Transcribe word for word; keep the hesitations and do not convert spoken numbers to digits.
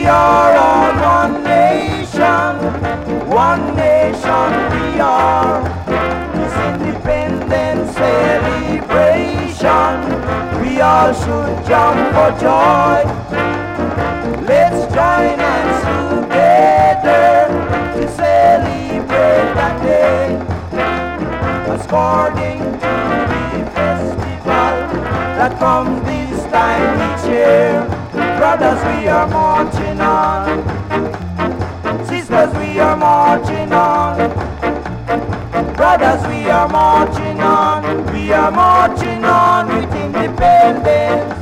are all one nation, one nation we are. This independence celebration, we all should jump for joy. Let's join hands together to celebrate that day. According to the festival that comes this time each year, brothers, we are marching on. Sisters, we are marching on. Brothers, we are marching on. We are marching on with independence.